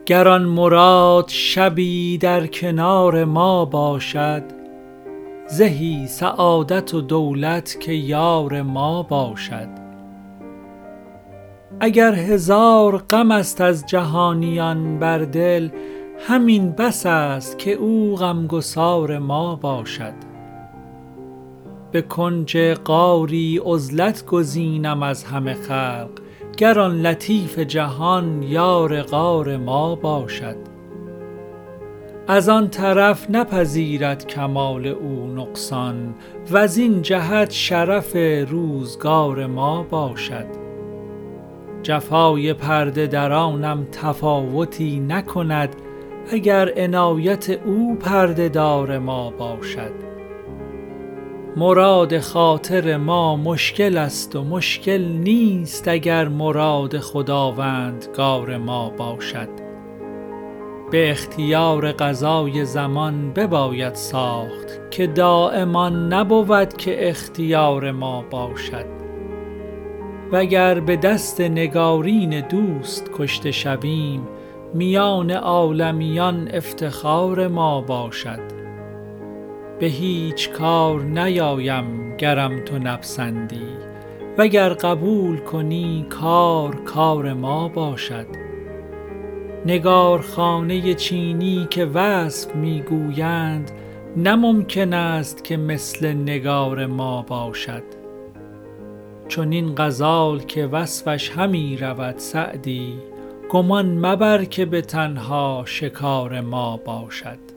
گر آن مراد شبی در کنار ما باشد، زهی سعادت و دولت که یار ما باشد. اگر هزار غم است از جهانیان بر دل، همین بس است که او غمگسار ما باشد. به کنج غاری عزلت گزینم از همه خلق، گر آن لطیف جهان یار غار ما باشد. از آن طرف نپذیرد کمال او نقصان، وزین جهت شرف روزگار ما باشد. جفای پرده درانم تفاوتی نکند، اگر عنایت او پرده دار ما باشد. مراد خاطر ما مشکل است و مشکل نیست، اگر مراد خداوندگار ما باشد. به اختیار قضای زمان بباید ساخت، که دائما نبود که اختیار ما باشد. وگر به دست نگارین دوست کشته شویم، میان عالمیان افتخار ما باشد. به هیچ کار نیایم گرم تو نپسندی، وگر قبول کنی کار ما باشد. نگارخانه چینی که وصف میگویند، نه ممکن است که مثل نگار ما باشد. چنین غزال که وصفش همی رود سعدی، گمان مبر که به تنها شکار ما باشد.